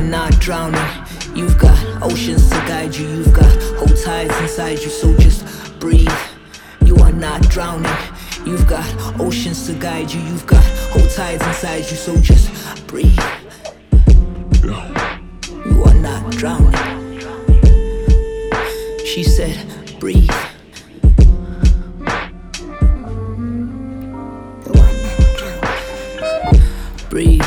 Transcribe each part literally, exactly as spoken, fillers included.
are not drowning. You've got oceans to guide you. You've got whole tides inside you, so just breathe. You are not drowning. You've got oceans to guide you. You've got whole tides inside you, so just breathe. You are not drowning. She said, breathe. You are not drowning. Breathe.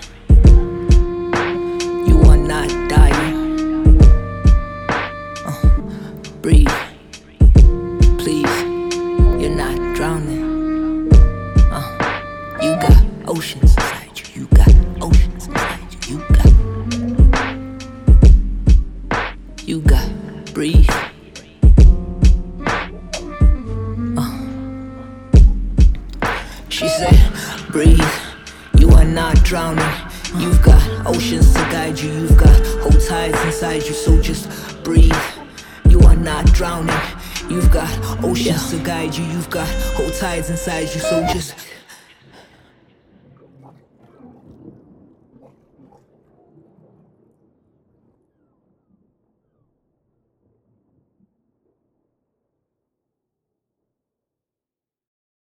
You are not dying. Uh, breathe. Please. You're not drowning. Uh, you got oceans inside you. You got oceans inside you. You got. You got. Breathe. Uh. She said, breathe. You are not drowning. You've got oceans to guide you. You've got whole tides inside you, so just breathe. You are not drowning. You've got oceans to guide you. You've got whole tides inside you, so just